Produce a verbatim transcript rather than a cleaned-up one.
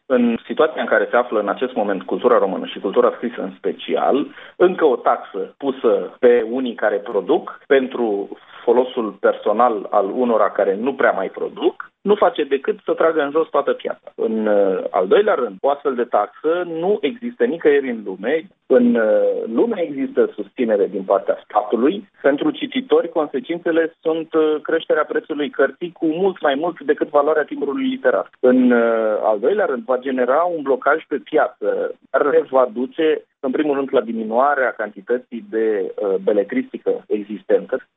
În situația în care se află în acest moment cultura română și cultura scrisă în special, încă o taxă pusă pe unii care produc pentru folosul personal al unora care nu prea mai produc, nu face decât să tragă în jos toată piața. În uh, al doilea rând, o astfel de taxă nu există nicăieri în lume. În uh, lume există susținere din partea statului. Pentru cititori, consecințele sunt uh, creșterea prețului cărții cu mult mai mult decât valoarea timbrului literar. În uh, al doilea rând, va genera un blocaj pe piață care va duce, în primul rând, la diminuarea cantității de uh, beletristică existentă.